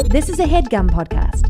This is a HeadGum podcast.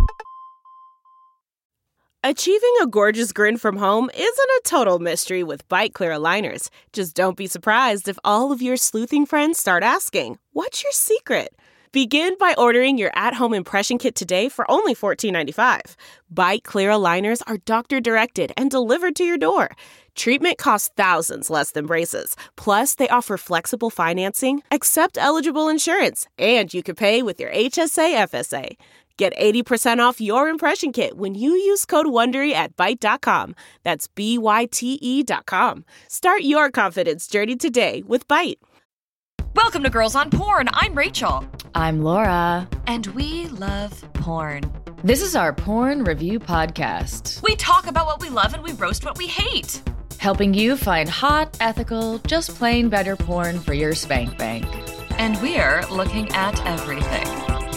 Achieving a gorgeous grin from home isn't a total mystery with Byte Clear aligners. Just don't be surprised if all of your sleuthing friends start asking, "What's your secret?" Begin by ordering your at-home impression kit today for only $14.95. Byte Clear aligners are doctor-directed and delivered to your door. Treatment costs thousands less than braces. Plus, they offer flexible financing, accept eligible insurance, and you can pay with your HSA FSA. Get 80% off your impression kit when you use code WONDERY at Byte.com. That's BYTE.com. Start your confidence journey today with Byte. Welcome to Girls on Porn. I'm Rachel. I'm Laura. And we love porn. This is our porn review podcast. We talk about what we love and we roast what we hate. Helping you find hot, ethical, just plain better porn for your spank bank. And we're looking at everything.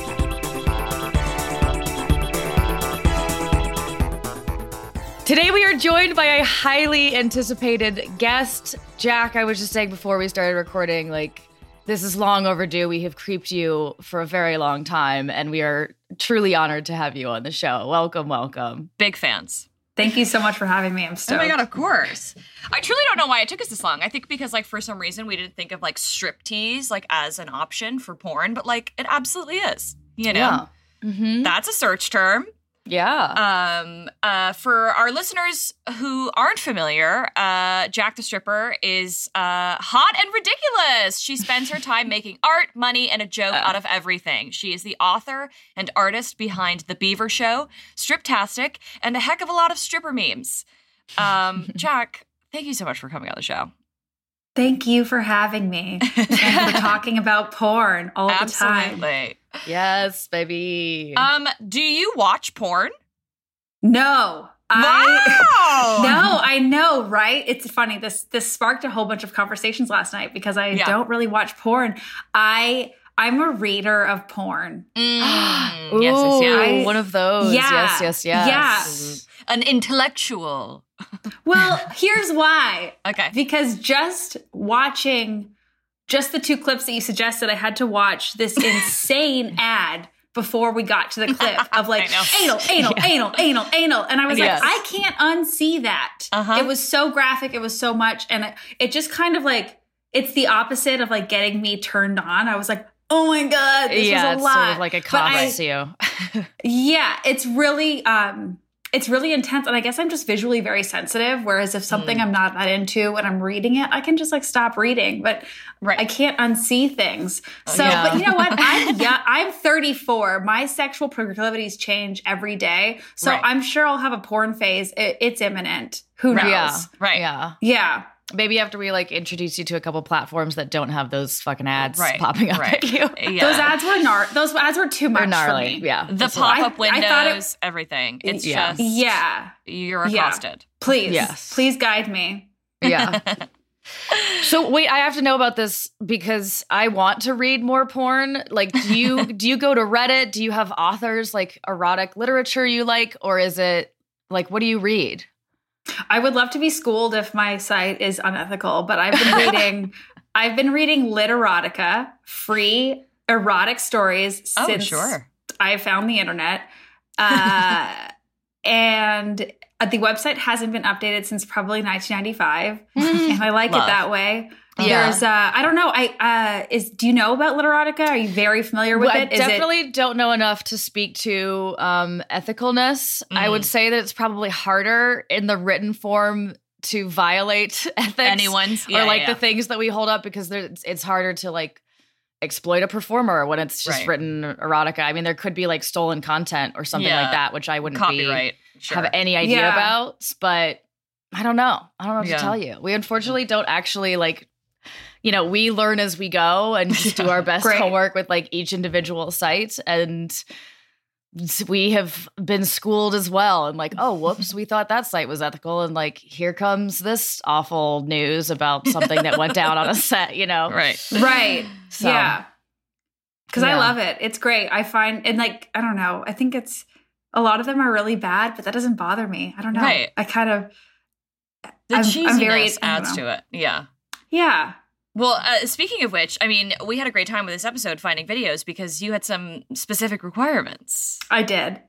Today we are joined by a highly anticipated guest. Jack, I was just saying before we started recording, this is long overdue. We have creeped you for a very long time, and we are truly honored to have you on the show. Welcome, welcome. Big fans. Thank you so much for having me. I'm stoked. Oh my God, of course. I truly don't know why it took us this long. I think because, for some reason, we didn't think of, striptease, as an option for porn, but, it absolutely is, you know? Yeah. Mm-hmm. That's a search term. Yeah. For our listeners who aren't familiar, Jack the Stripper is hot and ridiculous. She spends her time making art, money, and a joke out of everything. She is the author and artist behind The Beaver Show, Striptastic, and a heck of a lot of stripper memes. Jack, thank you so much for coming on the show. Thank you for having me and for talking about porn all the time. Absolutely. Yes, baby. Do you watch porn? No. Wow! No, I know, right? It's funny. This sparked a whole bunch of conversations last night because I don't really watch porn. I'm a reader of porn. Ooh, Yes. one of those. Yeah. Yes. Yeah. An intellectual. Well, here's why. Okay. Because just watching the two clips that you suggested, I had to watch this insane ad before we got to the clip of anal. And I was Yes. like, I can't unsee that. Uh-huh. It was so graphic. It was so much. And it just kind of it's the opposite of getting me turned on. I was like, oh my God, this was a it's lot. sort of like a comment to you. Yeah, it's really intense. And I guess I'm just visually very sensitive. Whereas if something I'm not that into when I'm reading it, I can just stop reading. But I can't unsee things. So, Yeah. but you know what? I'm 34. My sexual proclivities change every day. So I'm sure I'll have a porn phase. It's imminent. Who knows? Yeah. Right. Yeah. Yeah. Maybe after we introduce you to a couple platforms that don't have those fucking ads Right. popping up at you. Yeah. Those ads were too much They're gnarly. for me. Yeah. The pop-up I thought windows, everything. It's just, Yeah. you're accosted. Please. Yes. Please guide me. Yeah. So wait, I have to know about this because I want to read more porn. Do you go to Reddit? Do you have authors erotic literature you like, or is it what do you read? I would love to be schooled if my site is unethical, but I've been reading Literotica, free erotic stories since I found the internet. And the website hasn't been updated since probably 1995. And I like it that way. Yeah. There's I don't know. Do you know about Literotica? Are you very familiar with it? I definitely don't know enough to speak to ethicalness. I would say that it's probably harder in the written form to violate ethics. Anyone's the things that we hold up because it's harder to exploit a performer when it's just written erotica. I mean, there could be stolen content or something like that, which I wouldn't have any idea about, but I don't know. I don't know what to tell you. We unfortunately don't actually we learn as we go and just do our best homework with each individual site. And we have been schooled as well. And oh, whoops, we thought that site was ethical. And here comes this awful news about something that went down on a set, Right. So, yeah. Because I love it. It's great. I find, and I don't know, I think it's, a lot of them are really bad, but that doesn't bother me. I don't know. Right. I kind of, The cheesiness adds to it. Yeah. Yeah. Well, speaking of which, I mean, we had a great time with this episode finding videos because you had some specific requirements. I did.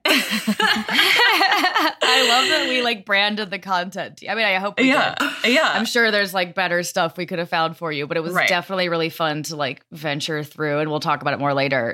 I love that we like branded the content. I mean, I hope we did. Yeah. I'm sure there's like better stuff we could have found for you, but it was definitely really fun to like venture through, and we'll talk about it more later.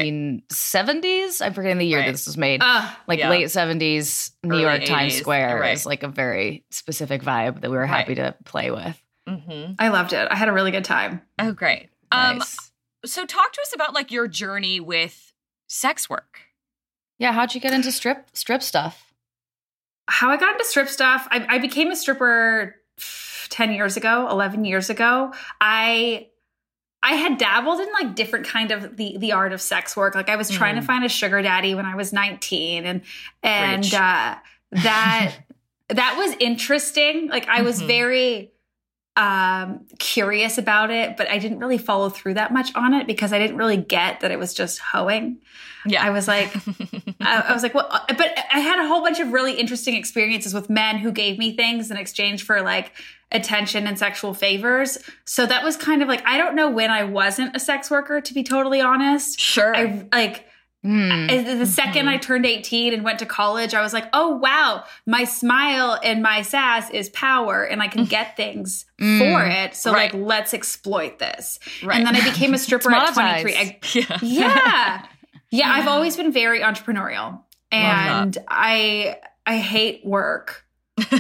1970s? I'm forgetting the year this was made. Late 70s, New York 80s. Times Square is like a very specific vibe that we were happy to play with. Mm-hmm. I loved it. I had a really good time. Oh, great. Nice. So talk to us about like your journey with sex work. Yeah, how'd you get into strip stuff? How I got into strip stuff, I became a stripper 11 years ago. I had dabbled in like different kind of the art of sex work. Like I was trying to find a sugar daddy when I was 19 and that was interesting. Like I was very curious about it, but I didn't really follow through that much on it because I didn't really get that it was just hoeing. Yeah. I was like, well, but I had a whole bunch of really interesting experiences with men who gave me things in exchange for like attention and sexual favors. So that was kind of like, I don't know when I wasn't a sex worker, to be totally honest. Sure. The second I turned 18 and went to college, I was like, oh, wow, my smile and my sass is power and I can get things for it. So like, let's exploit this. Right. And then I became a stripper at 23. Yeah, I've always been very entrepreneurial and I hate work. So,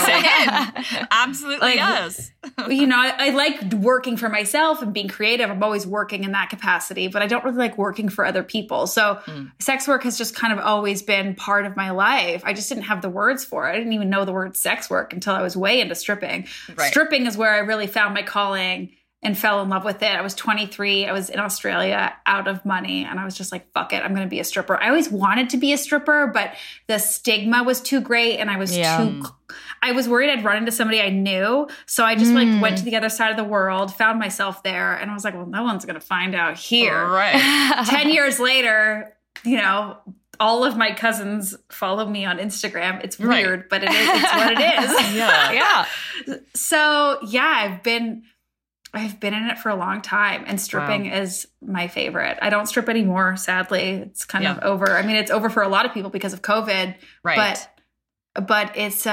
absolutely yes. I like working for myself and being creative. I'm always working in that capacity, but I don't really like working for other people. So sex work has just kind of always been part of my life. I just didn't have the words for it. I didn't even know the word sex work until I was way into stripping. Right. Stripping is where I really found my calling and fell in love with it. I was 23. I was in Australia out of money. And I was just like, fuck it. I'm going to be a stripper. I always wanted to be a stripper, but the stigma was too great. And I was I was worried I'd run into somebody I knew. So I just went to the other side of the world, found myself there. And I was like, well, no one's going to find out here. Right. 10 years later, all of my cousins follow me on Instagram. It's weird, but it's what it is. Yeah. So I've been in it for a long time, and stripping is my favorite. I don't strip anymore, sadly. It's kind of over. I mean, it's over for a lot of people because of COVID. Right. But it's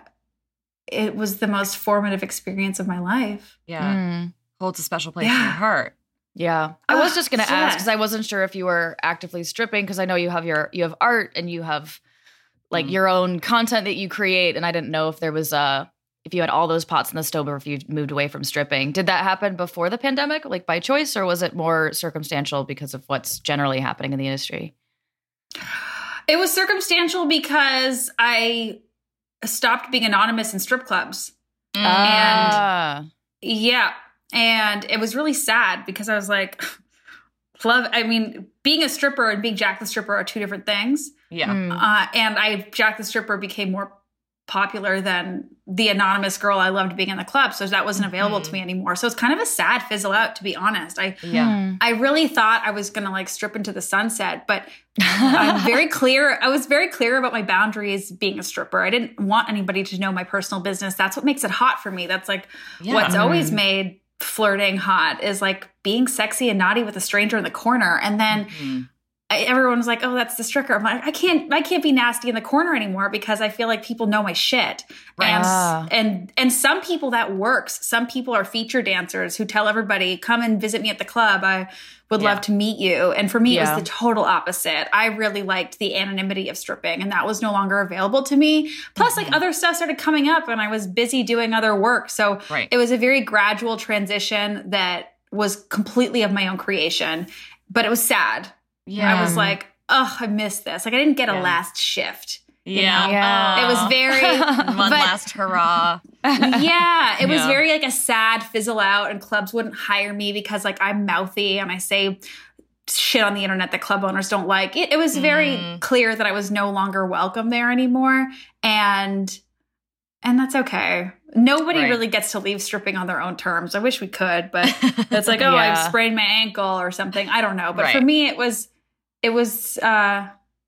it was the most formative experience of my life. Yeah. Holds a special place in your heart. Yeah. I was just going to ask because I wasn't sure if you were actively stripping, because I know you have art and you have like your own content that you create, and I didn't know if there was if you had all those pots in the stove or if you moved away from stripping. Did that happen before the pandemic, like by choice, or was it more circumstantial because of what's generally happening in the industry? It was circumstantial because I stopped being anonymous in strip clubs. And it was really sad because I was like, being a stripper and being Jack the Stripper are two different things. Yeah. And Jack the Stripper became more popular than the anonymous girl I loved being in the club. So that wasn't available to me anymore. So it's kind of a sad fizzle out, to be honest. I really thought I was going to like strip into the sunset, but I was very clear about my boundaries being a stripper. I didn't want anybody to know my personal business. That's what makes it hot for me. That's like what's always made flirting hot, is like being sexy and naughty with a stranger in the corner. And then everyone was like, oh, that's the stripper. I'm like, I can't be nasty in the corner anymore because I feel like people know my shit. Right. And some people that works. Some people are feature dancers who tell everybody, come and visit me at the club. I would love to meet you. And for me, it was the total opposite. I really liked the anonymity of stripping, and that was no longer available to me. Plus, like other stuff started coming up and I was busy doing other work. So it was a very gradual transition that was completely of my own creation, but it was sad. Yeah. I was like, oh, I missed this. Like I didn't get a last shift. You know? It was very one last hurrah. It was very like a sad fizzle out, and clubs wouldn't hire me because like I'm mouthy and I say shit on the internet that club owners don't like. It was very clear that I was no longer welcome there anymore. And that's okay. Nobody really gets to leave stripping on their own terms. I wish we could, but it's like, oh, I've sprained my ankle or something. I don't know. But for me, it was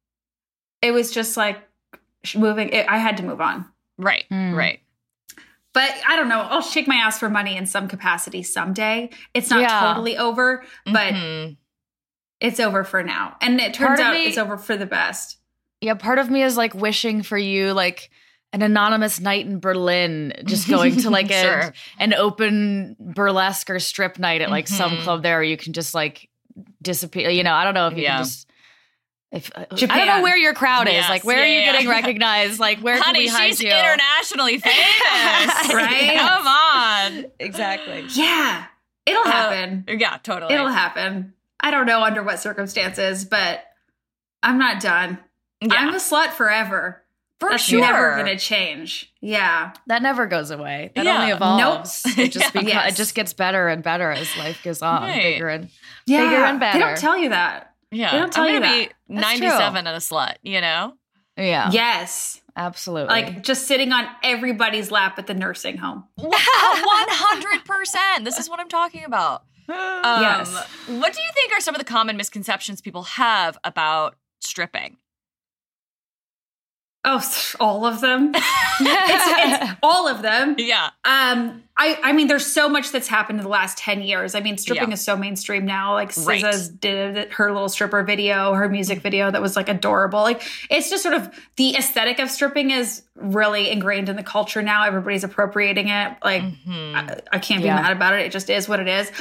just like moving. I had to move on. Right. But I don't know. I'll shake my ass for money in some capacity someday. It's not totally over, but it's over for now. And it turns out it's over for the best. Yeah, part of me is like wishing for you like an anonymous night in Berlin, just going to like an open burlesque or strip night at like some club there where you can just like disappear. You know, I don't know if you can just... I don't know where your crowd is. Like, where are you getting recognized? Like, where can we hide you? She's internationally famous. Right? Come on. Exactly. Yeah. It'll happen. Yeah, totally. It'll happen. I don't know under what circumstances, but I'm not done. Yeah. I'm a slut forever. That's never going to change. Yeah. That never goes away. That only evolves. Nope. It just it just gets better and better as life goes on. Right. Bigger and better. They don't tell you that. Yeah. They don't tell you that. I'm going to be 97 and a slut, you know? Yeah. Yes. Absolutely. Like just sitting on everybody's lap at the nursing home. 100%. This is what I'm talking about. Yes. What do you think are some of the common misconceptions people have about stripping? Oh, all of them. it's all of them. Yeah. I mean, there's so much that's happened in the last 10 years. I mean, stripping is so mainstream now. Like SZA did her little stripper video, her music video that was like adorable. Like it's just sort of the aesthetic of stripping is really ingrained in the culture now. Everybody's appropriating it. Like I can't be mad about it. It just is what it is.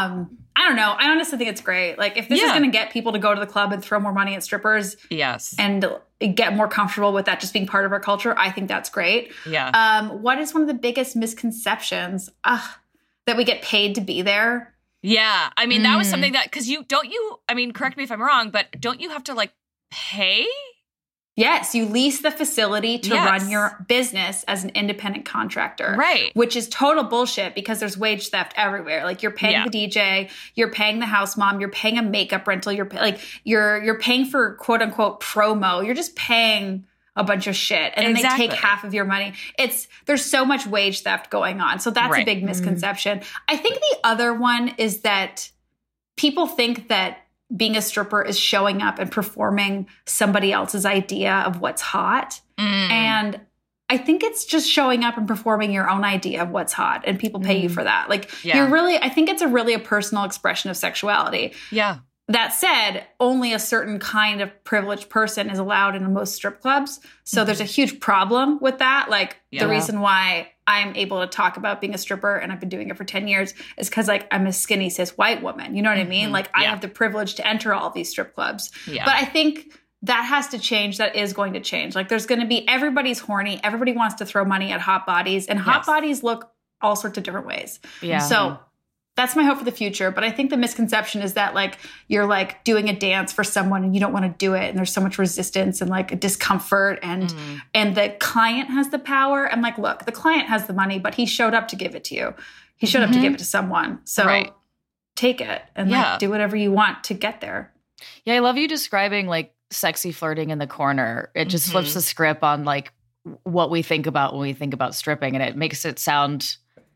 I don't know. I honestly think it's great. Like if this is going to get people to go to the club and throw more money at strippers and get more comfortable with that just being part of our culture, I think that's great. Yeah. What is one of the biggest misconceptions? That we get paid to be there? Yeah. I mean, that was something that, because I mean, correct me if I'm wrong, but don't you have to like pay? Yes, you lease the facility to run your business as an independent contractor. Right. Which is total bullshit because there's wage theft everywhere. Like you're paying the DJ, you're paying the house mom, you're paying a makeup rental, you're paying for quote unquote promo. You're just paying a bunch of shit. And then they take half of your money. There's so much wage theft going on. So that's a big misconception. I think the other one is that people think that being a stripper is showing up and performing somebody else's idea of what's hot. And I think it's just showing up and performing your own idea of what's hot, and people pay you for that. Like I think it's really a personal expression of sexuality. Yeah. That said, only a certain kind of privileged person is allowed in most strip clubs. So there's a huge problem with that. Like the reason why I'm able to talk about being a stripper, and I've been doing it for 10 years, is because like I'm a skinny cis white woman. You know what I mean? Like I have the privilege to enter all of these strip clubs. Yeah. But I think that has to change. That is going to change. Like there's going to be, everybody's horny. Everybody wants to throw money at hot bodies, and hot bodies look all sorts of different ways. Yeah. So that's my hope for the future. But I think the misconception is that like you're like doing a dance for someone and you don't want to do it, and there's so much resistance and like a discomfort, and the client has the power. I'm like, look, the client has the money, but he showed up to give it to you. He showed up to give it to someone. So take it and like do whatever you want to get there. Yeah, I love you describing like sexy flirting in the corner. It just flips the script on like what we think about when we think about stripping, and it makes it sound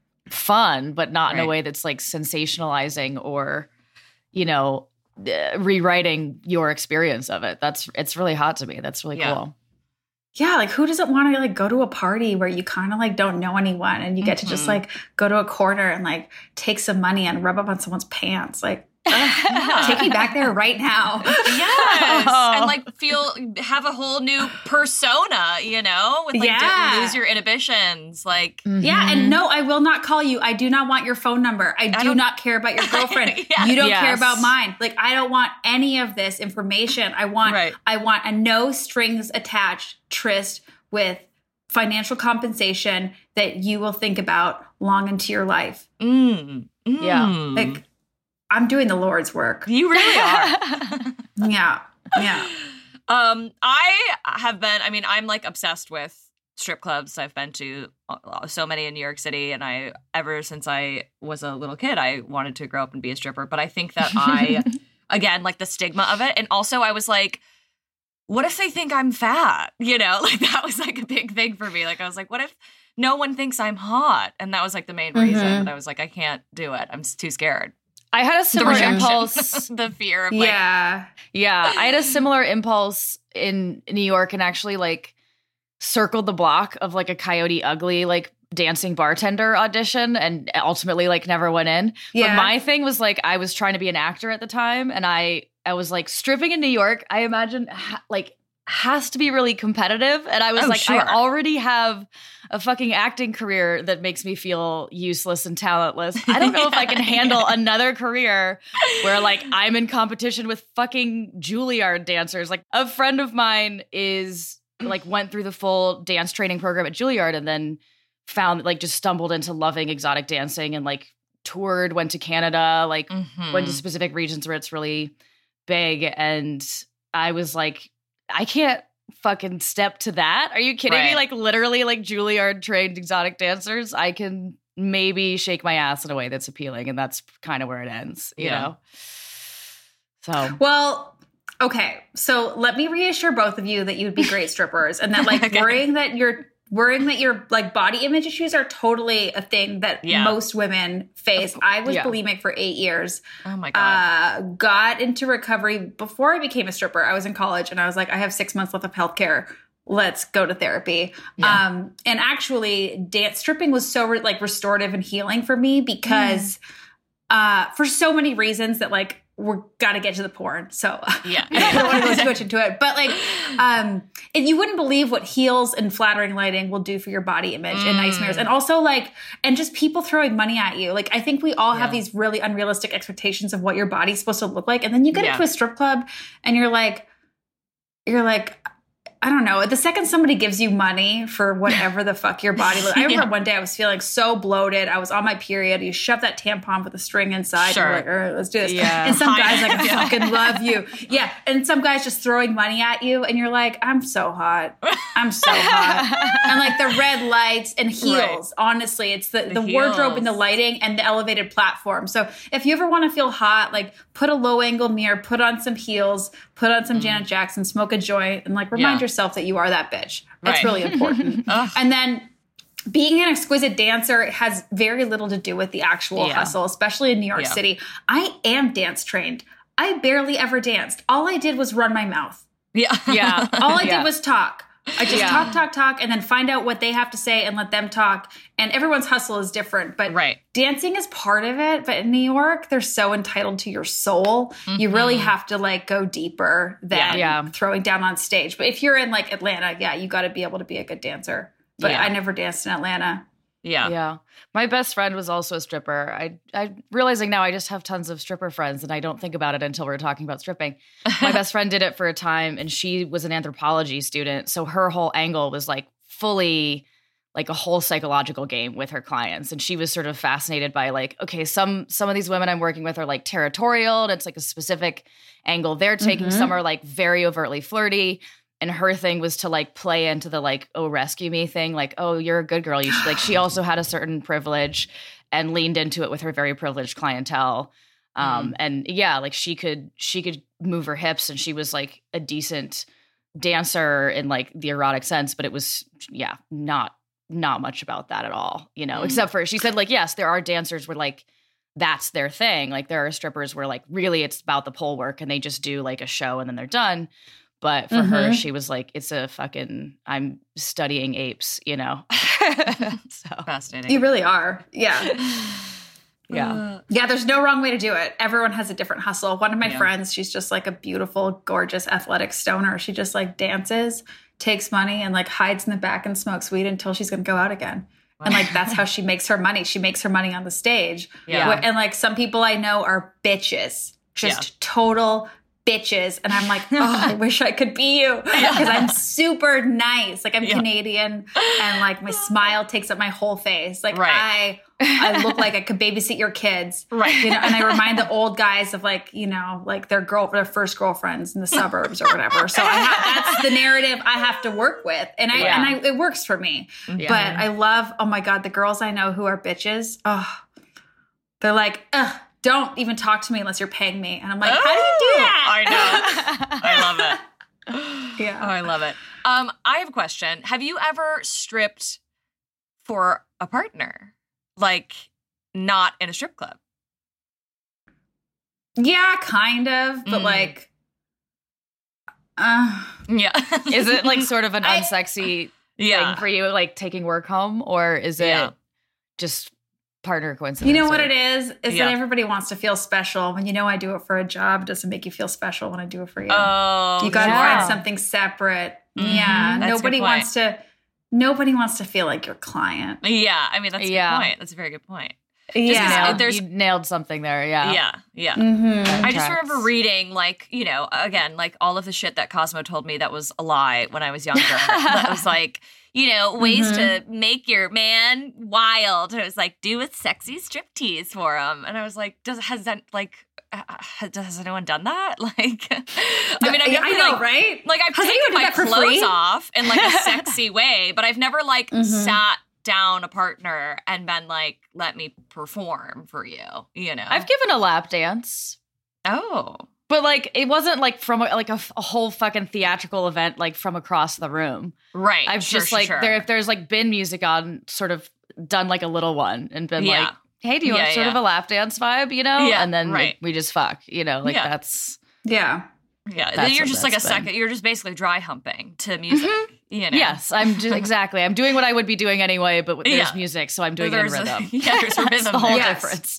fun, but not in a way that's like sensationalizing or, you know, rewriting your experience of it. It's really hot to me. That's really cool. Yeah, like who doesn't want to like go to a party where you kind of like don't know anyone and you get to just like go to a corner and like take some money and rub up on someone's pants? Like take me back there right now. Yes. And like have a whole new persona, you know, with like lose your inhibitions. Like yeah, and no, I will not call you. I do not want your phone number. I do not care about your girlfriend. You don't care about mine. Like I don't want any of this information. I want a no strings attached tryst with financial compensation that you will think about long into your life. Yeah. Like I'm doing the Lord's work. You really are. Yeah. I'm like obsessed with strip clubs. I've been to so many in New York City, and ever since I was a little kid, I wanted to grow up and be a stripper. But I think that again, like the stigma of it. And also I was like, what if they think I'm fat? You know, like that was like a big thing for me. Like I was like, what if no one thinks I'm hot? And that was like the main reason that I was like, I can't do it. I'm too scared. I had a similar impulse. The fear of like... Yeah. I had a similar impulse in New York, and actually like circled the block of like a Coyote Ugly like dancing bartender audition and ultimately like never went in. Yeah. But my thing was like, I was trying to be an actor at the time, and I was like, stripping in New York, I imagine has to be really competitive. And I was I already have a fucking acting career that makes me feel useless and talentless. I don't know if I can handle another career where like I'm in competition with fucking Juilliard dancers. Like a friend of mine went through the full dance training program at Juilliard and then found like just stumbled into loving exotic dancing and like toured, went to Canada, like went to specific regions where it's really big. And I was like, I can't fucking step to that. Are you kidding me? Like literally like Juilliard trained exotic dancers. I can maybe shake my ass in a way that's appealing, and that's kind of where it ends, you know? So. Well, okay. So let me reassure both of you that you would be great strippers, and that like worrying that your like body image issues are totally a thing that most women face. I was bulimic for 8 years. Oh my God. Got into recovery before I became a stripper. I was in college and I was like, I have 6 months left of healthcare. Let's go to therapy. Yeah. And actually stripping was so restorative and healing for me because for so many reasons that like, we're got to get to the porn. So I don't want to go too much into it. But like, and you wouldn't believe what heels and flattering lighting will do for your body image and nice mirrors. And also like, and just people throwing money at you. Like, I think we all have these really unrealistic expectations of what your body's supposed to look like. And then you get into a strip club and you're like, I don't know. The second somebody gives you money for whatever the fuck your body looks. I remember one day I was feeling so bloated. I was on my period. You shove that tampon with a string inside. Sure. And you're like, let's do this. Yeah. And some guy's like, I fucking love you. Yeah. And some guy's just throwing money at you. And you're like, I'm so hot. I'm so hot. And like the red lights and heels. Right. Honestly, it's the wardrobe and the lighting and the elevated platform. So if you ever want to feel hot, like put a low angle mirror, put on some heels, put on some Janet Jackson, smoke a joint, and like remind yourself that you are that bitch. That's really important. And then being an exquisite dancer has very little to do with the actual hustle, especially in New York City. I am dance trained. I barely ever danced. All I did was run my mouth. Yeah. All I did was talk. I just talk, and then find out what they have to say and let them talk. And everyone's hustle is different, but dancing is part of it. But in New York, they're so entitled to your soul. Mm-hmm. You really have to like go deeper than throwing down on stage. But if you're in like Atlanta, you got to be able to be a good dancer. But I never danced in Atlanta. Yeah. My best friend was also a stripper. I realizing now I just have tons of stripper friends and I don't think about it until we're talking about stripping. My best friend did it for a time and she was an anthropology student. So her whole angle was like fully like a whole psychological game with her clients. And she was sort of fascinated by like, okay, some of these women I'm working with are like territorial and it's like a specific angle they're taking. Some are like very overtly flirty. And her thing was to like play into the like, oh, rescue me thing. Like, oh, you're a good girl. You should, like, she also had a certain privilege and leaned into it with her very privileged clientele. And like she could move her hips and she was like a decent dancer in like the erotic sense, but it was, not much about that at all, you know, except for she said like, yes, there are dancers where like, that's their thing. Like there are strippers where like really it's about the pole work and they just do like a show and then they're done. But for her, she was like, it's a fucking, I'm studying apes, you know? So fascinating. You really are. Yeah. Yeah, there's no wrong way to do it. Everyone has a different hustle. One of my friends, she's just like a beautiful, gorgeous, athletic stoner. She just like dances, takes money, and like hides in the back and smokes weed until she's going to go out again. And like, that's how she makes her money. She makes her money on the stage. Yeah. And like some people I know are bitches, just total bitches. And I'm like, oh, I wish I could be you because I'm super nice. Like I'm Canadian and like my smile takes up my whole face. Like I look like I could babysit your kids. Right. You know, and I remind the old guys of like, you know, like their first girlfriends in the suburbs or whatever. So that's the narrative I have to work with. And it works for me. Yeah. But I love, oh my God, the girls I know who are bitches. Oh, they're like, ugh. Don't even talk to me unless you're paying me. And I'm like, how do you do that? I know. I love it. Yeah. Oh, I love it. I have a question. Have you ever stripped for a partner? Like, not in a strip club? Yeah, kind of. But like, yeah. Is it like sort of an unsexy thing for you, like taking work home, or is it just partner coincidence? You know what it is that everybody wants to feel special. When I do it for a job, it doesn't make you feel special when I do it for you. Oh, you got to find something separate. Mm-hmm. Yeah, nobody wants to feel like your client. Yeah, I mean that's a good point. That's a very good point. You nailed something there. Yeah. Mm-hmm. I just remember reading, like, again, like all of the shit that Cosmo told me that was a lie when I was younger. That was like, ways to make your man wild. And it was like, do a sexy striptease for him. And I was like, has anyone done that? Like, I mean, I know, right? Like, I've taken my clothes off in like a sexy way, but I've never like sat down a partner and been like, let me perform for you, I've given a lap dance. Oh. But like, it wasn't like from a whole fucking theatrical event, like from across the room. Right. I've if there's like been music on, sort of done like a little one and been like, hey, do you want sort of a lap dance vibe, Yeah. And then we just fuck, that's. Yeah. Yeah, then you're just like a second. You're just basically dry humping to music. Yes, I'm just, exactly. I'm doing what I would be doing anyway, but there's music, so I'm doing it in rhythm. There's a rhythm. The whole difference.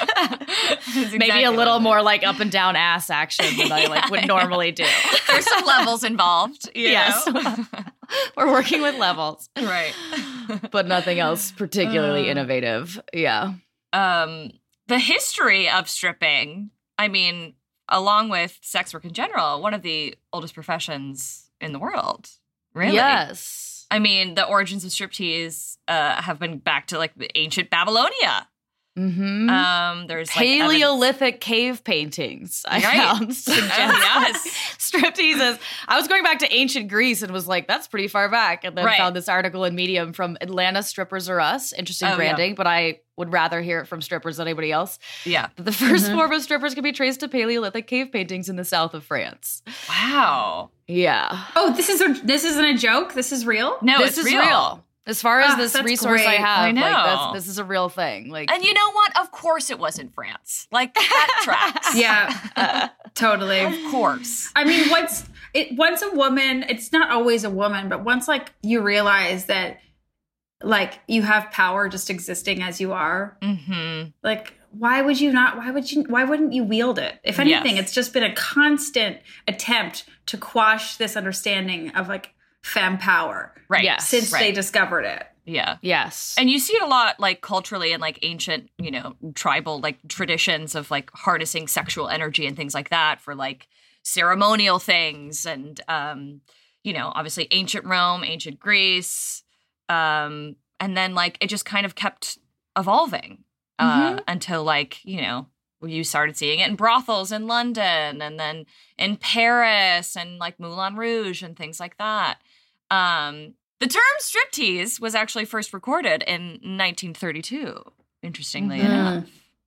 Maybe a little more like up and down ass action than I would normally do. There's some levels involved. Yes, we're working with levels, right? But nothing else particularly innovative. Yeah. The history of stripping. I mean, along with sex work in general, one of the oldest professions in the world. Really? Yes. I mean, the origins of striptease have been back to like ancient Babylonia. Mm-hmm. There's Paleolithic cave paintings I found suggest striptease. I was going back to ancient Greece and was like, that's pretty far back. And then found this article in Medium from Atlanta Strippers Are Us. Interesting branding, but I would rather hear it from strippers than anybody else. Yeah. The first form of strippers can be traced to Paleolithic cave paintings in the south of France. Wow. Yeah. Oh, this isn't a joke? This is real? No, this is real. As far as this resource great. I have, I know. Like, this is a real thing. Like, and you know what? Of course it was in France. Like, that tracks. Yeah, totally. Of course. I mean, once a woman, it's not always a woman, but once like you realize that like you have power just existing as you are, like why wouldn't you wield it? If anything, it's just been a constant attempt to quash this understanding of like femme power, right? Yes, since they discovered it. Yeah. Yes. And you see it a lot like culturally in like ancient, tribal like traditions of like harnessing sexual energy and things like that for like ceremonial things. And, obviously ancient Rome, ancient Greece. And then like it just kind of kept evolving until like, you started seeing it in brothels in London and then in Paris and like Moulin Rouge and things like that. The term striptease was actually first recorded in 1932, interestingly enough.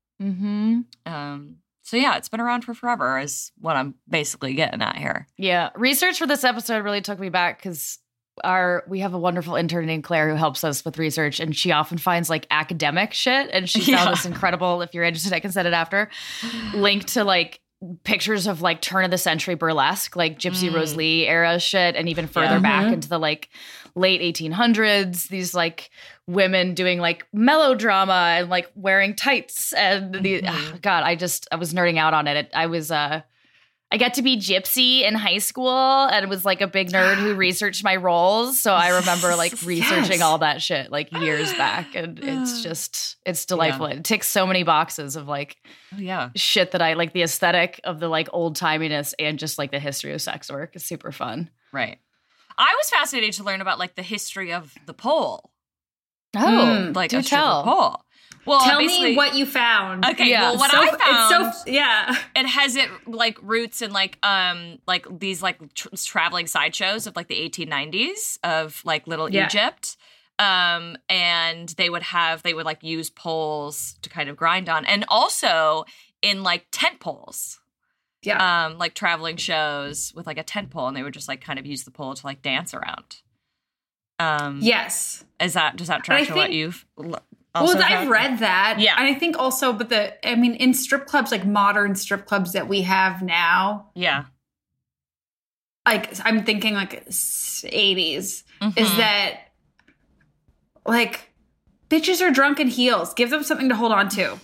So yeah, it's been around for forever is what I'm basically getting at here. Yeah. Research for this episode really took me back because we have a wonderful intern named Claire who helps us with research, and she often finds like academic shit, and she found this incredible, if you're interested I can send it after, link to like pictures of like turn of the century burlesque, like Gypsy Rose Lee era shit, and even further back into the like late 1800s, these like women doing like melodrama and like wearing tights and God, I was nerding out on it. I got to be Gypsy in high school and was like a big nerd who researched my roles. So I remember like researching all that shit like years back. And it's delightful. It ticks so many boxes of like shit that I like, the aesthetic of the like old timiness and just like the history of sex work is super fun. Right. I was fascinated to learn about like the history of the pole. Oh, like do a tell. Pole. Well, tell me what you found. Okay, well, what I found, it has like roots in like these like traveling sideshows of like the 1890s of like Little Egypt, and they would like use poles to kind of grind on, and also in like tent poles. Yeah. Like traveling shows with like a tent pole, and they would just like kind of use the pole to like dance around. Yes. Does that track to what you've I've read that. Yeah. And I think also, in strip clubs, like modern strip clubs that we have now. Yeah. like, I'm thinking like 80s, is that like, bitches are drunk in heels. Give them something to hold on to.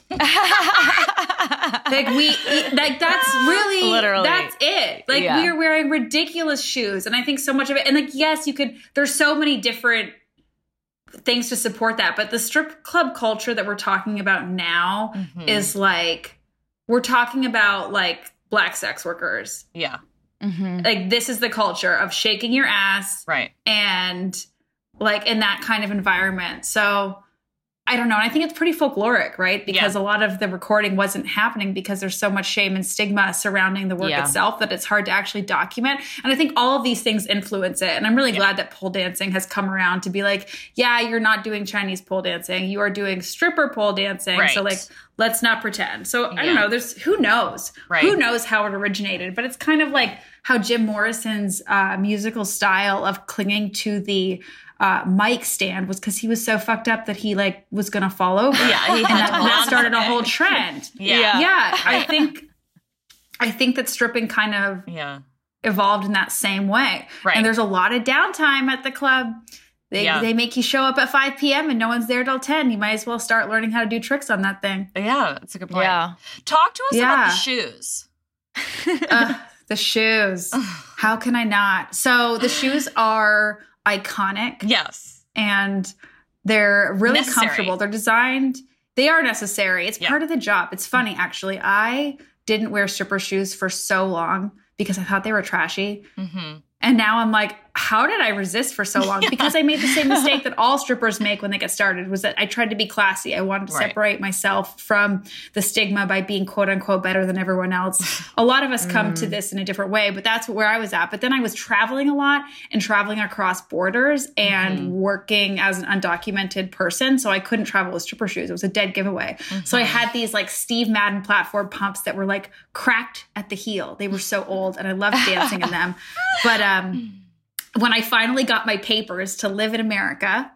Like that's really, literally, that's it. Like we are wearing ridiculous shoes. And I think so much of it, and like, yes, you could, there's so many different things to support that. But the strip club culture that we're talking about now is like, we're talking about like Black sex workers. Yeah. Like this is the culture of shaking your ass. Right. And like in that kind of environment. So I don't know. And I think it's pretty folkloric, right? Because a lot of the recording wasn't happening because there's so much shame and stigma surrounding the work itself that it's hard to actually document. And I think all of these things influence it. And I'm really glad that pole dancing has come around to be like, yeah, you're not doing Chinese pole dancing. You are doing stripper pole dancing. Right. So like, let's not pretend. So I don't know. There's, who knows? Right. Who knows how it originated? But it's kind of like how Jim Morrison's musical style of clinging to the mic stand was because he was so fucked up that he like was gonna fall over. Yeah, and that started a whole trend. Yeah. I think that stripping kind of evolved in that same way. Right. And there's a lot of downtime at the club. They make you show up at 5 p.m. and no one's there till 10. You might as well start learning how to do tricks on that thing. Yeah, that's a good point. Yeah. Talk to us about the shoes. The shoes. How can I not? So the shoes are iconic. Yes. And they're really comfortable. They're designed. They are necessary. It's part of the job. It's funny, actually. I didn't wear stripper shoes for so long because I thought they were trashy. And now I'm like, how did I resist for so long? Because I made the same mistake that all strippers make when they get started, was that I tried to be classy. I wanted to separate myself from the stigma by being quote unquote better than everyone else. A lot of us come to this in a different way, but that's where I was at. But then I was traveling a lot and traveling across borders and working as an undocumented person. So I couldn't travel with stripper shoes. It was a dead giveaway. So I had these like Steve Madden platform pumps that were like cracked at the heel. They were so old and I loved dancing in them. But when I finally got my papers to live in America,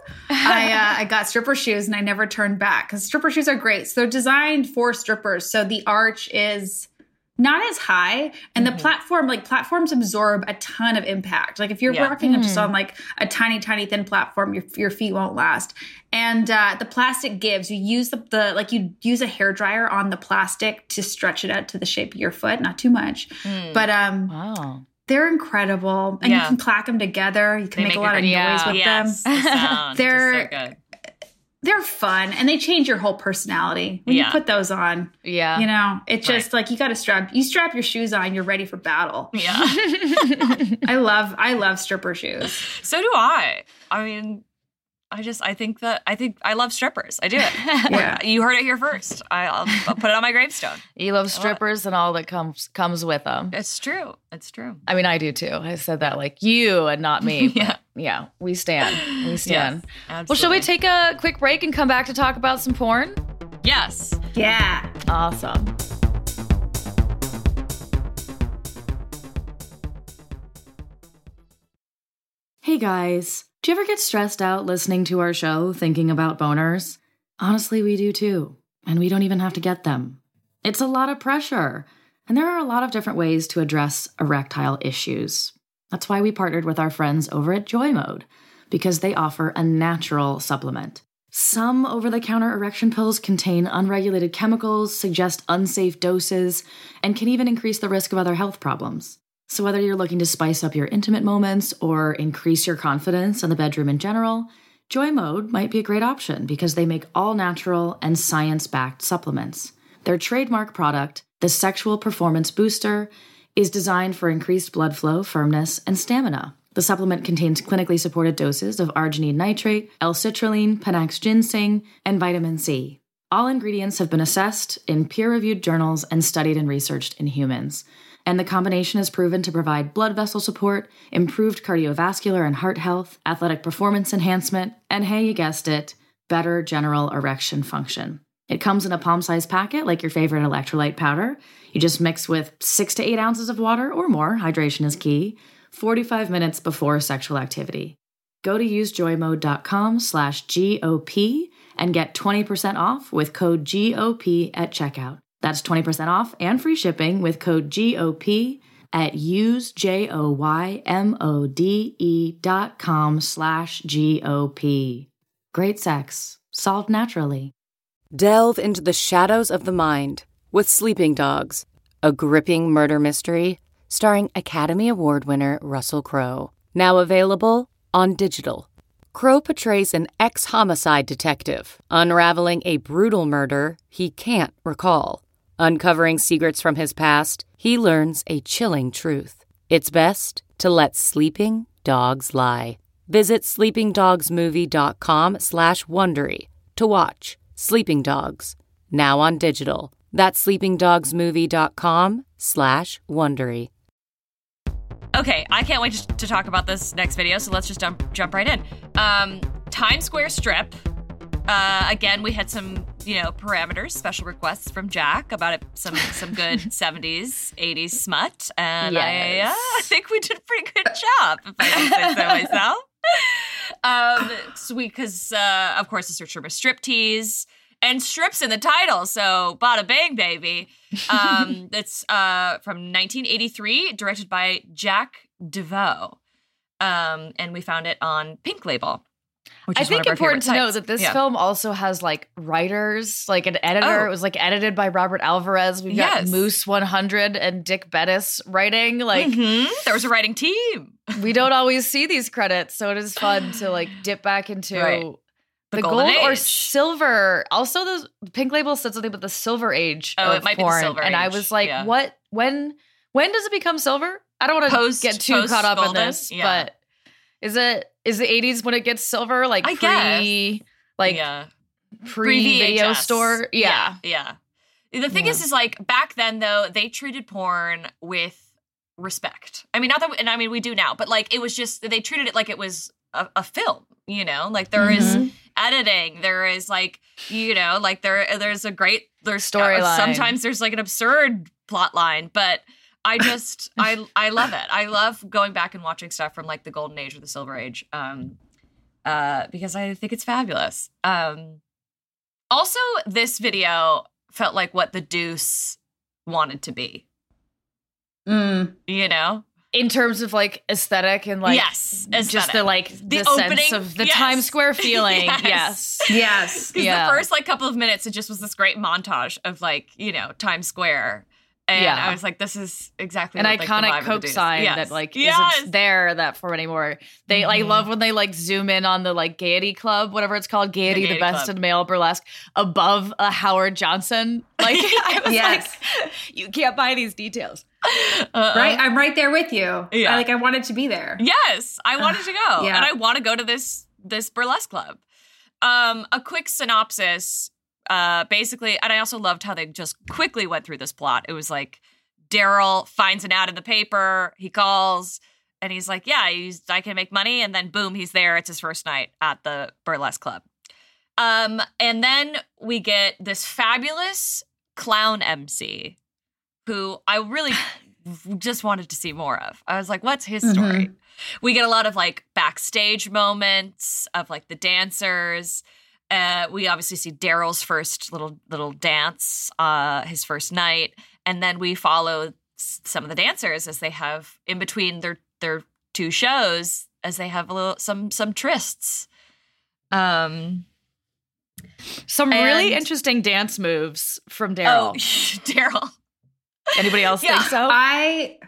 I got stripper shoes and I never turned back because stripper shoes are great. So they're designed for strippers. So the arch is not as high and the platforms absorb a ton of impact. Like if you're walking just on like a tiny, tiny thin platform, your feet won't last. And the plastic gives. You use you use a hairdryer on the plastic to stretch it out to the shape of your foot. Not too much. But wow. They're incredible. And you can clack them together. You can make a lot of noise with them. They're so good. They're fun. And they change your whole personality. When you put those on, you know, it's just like you got to strap your shoes on. You're ready for battle. Yeah. I love stripper shoes. So do I. I mean, I think I love strippers. I do it. Yeah. You heard it here first. I'll put it on my gravestone. You love strippers and all that comes with them. It's true. It's true. I mean, I do too. I said that like you and not me. Yeah, we stand. We stand. Yes, well, shall we take a quick break and come back to talk about some porn? Yes. Yeah. Awesome. Hey guys. Do you ever get stressed out listening to our show, thinking about boners? Honestly, we do too. And we don't even have to get them. It's a lot of pressure. And there are a lot of different ways to address erectile issues. That's why we partnered with our friends over at JoyMode, because they offer a natural supplement. Some over-the-counter erection pills contain unregulated chemicals, suggest unsafe doses, and can even increase the risk of other health problems. So whether you're looking to spice up your intimate moments or increase your confidence in the bedroom in general, JoyMode might be a great option because they make all-natural and science-backed supplements. Their trademark product, the Sexual Performance Booster, is designed for increased blood flow, firmness, and stamina. The supplement contains clinically supported doses of arginine nitrate, L-citrulline, Panax ginseng, and vitamin C. All ingredients have been assessed in peer-reviewed journals and studied and researched in humans. And the combination is proven to provide blood vessel support, improved cardiovascular and heart health, athletic performance enhancement, and hey, you guessed it, better general erection function. It comes in a palm-sized packet like your favorite electrolyte powder. You just mix with 6 to 8 ounces of water or more, hydration is key, 45 minutes before sexual activity. Go to usejoymode.com/GOP and get 20% off with code GOP at checkout. That's 20% off and free shipping with code GOP at usejoymode.com/GOP. Great sex, solved naturally. Delve into the shadows of the mind with Sleeping Dogs, a gripping murder mystery starring Academy Award winner Russell Crowe. Now available on digital. Crowe portrays an ex-homicide detective unraveling a brutal murder he can't recall. Uncovering secrets from his past, he learns a chilling truth. It's best to let sleeping dogs lie. Visit sleepingdogsmovie.com/Wondery to watch Sleeping Dogs, now on digital. That's sleepingdogsmovie.com/Wondery. Okay, I can't wait to talk about this next video, so let's just jump right in. Times Square Strip. Again, we had some, parameters, special requests from Jack about some good 70s, 80s smut, and yes. I think we did a pretty good job, if I can say so myself. Because of course, the search term is striptease, and strips in the title, so bada bang, baby. It's from 1983, directed by Jack DeVoe, and we found it on Pink Label. I think important to know that this film also has writers, an editor. It was edited by Robert Alvarez. We've got Moose 100 and Dick Bettis writing. There was a writing team. We don't always see these credits, so it is fun to dip back into the gold or silver. Also, the Pink Label said something about the silver age of it might porn, be the silver and age. I was like, what? When does it become silver? I don't want to get too caught up in this, but is the 80s when it gets silver? I pre video store? Yeah. The thing is back then though, they treated porn with respect. I mean, not that, we do now, but it was just, they treated it like it was a film, there is editing, there is there's a great, there's storyline. Sometimes there's an absurd plot line, but I just, I love it. I love going back and watching stuff from the golden age or the silver age, because I think it's fabulous. Also, this video felt like what The Deuce wanted to be. In terms of aesthetic and aesthetic. Just the opening, sense of the Times Square feeling. Yes. Because the first couple of minutes, it just was this great montage of Times Square. And I was like, this is exactly an iconic Coke sign that isn't there that form anymore. They love when they zoom in on the Gaiety Club, whatever it's called, Gaiety, the best Club in male burlesque, above a Howard Johnson. I was you can't buy these details. Right, I'm right there with you. Yeah. I wanted to be there. Yes, I wanted to go, and I want to go to this burlesque club. A quick synopsis. Basically, and I also loved how they just quickly went through this plot. It was Daryl finds an ad in the paper, he calls, and he's like, I can make money, and then boom, he's there. It's his first night at the burlesque club. And then we get this fabulous clown MC who I really just wanted to see more of. I was like, what's his story? We get a lot of backstage moments of the dancers. We obviously see Daryl's first little dance, his first night, and then we follow some of the dancers as they have in between their two shows, as they have some trysts. Some really interesting dance moves from Daryl. Oh, Daryl. Anybody else think so? I